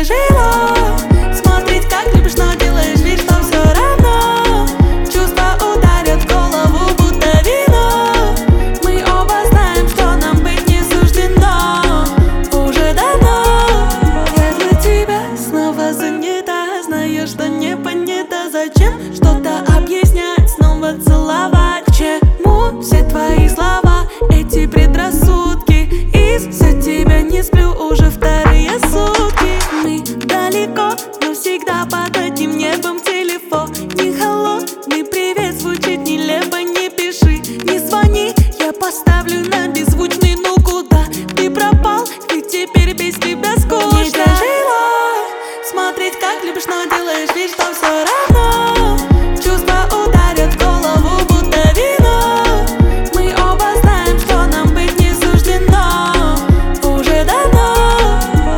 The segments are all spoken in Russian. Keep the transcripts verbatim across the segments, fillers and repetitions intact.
тяжело смотреть, как любишь, но делаешь вид, что все равно. Чувства ударят в голову, будто вино. Мы оба знаем, что нам быть не суждено уже давно. Я для тебя снова занята, знаешь, что не понято. Зачем что-то объяснять, снова целовать? К чему все твои слова, эти предрассудки? Из-за тебя не сплю уже вторые сутки. Мы далеко, но всегда под одним небом. Телефон не холодный, привет звучит нелепо. Не пиши, не звони, я поставлю на беззвучный. Ну куда ты пропал, ведь теперь без тебя скучно. Не тяжело смотреть, как любишь, но делаешь вид, что все равно. Чувства ударят в голову, будто вино. Мы оба знаем, что нам быть не суждено уже давно.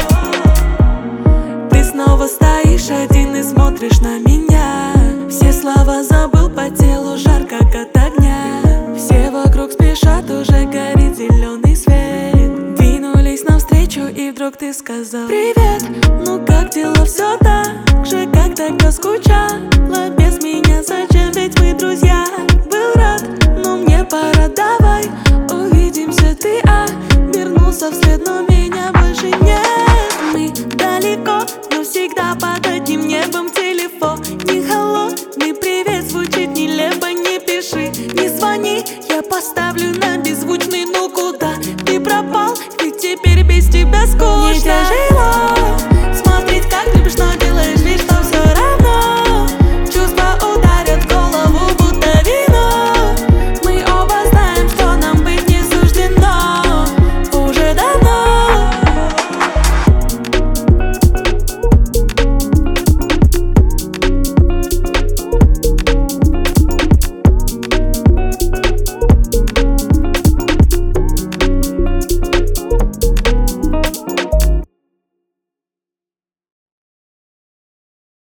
Ты снова стоишь один и смотришь на меня. Все слова забыл, по телу жар, как от огня. Все вокруг спешат, уже горит зеленый свет. Двинулись навстречу, и вдруг ты сказал: привет, ну как дела? Все так же, как тогда скучала без меня. Зачем, ведь мы друзья. Был рад, но мне пора, давай увидимся. Ты обернулся вслед, но меня больше нет. Мы далеко, но всегда под одним небом. Телефон не холодный, привет звучит нелепо. Не пиши, не звони, я поставлю на беззвучный. Ну куда ты пропал, ведь теперь без тебя скучно. Не тяжело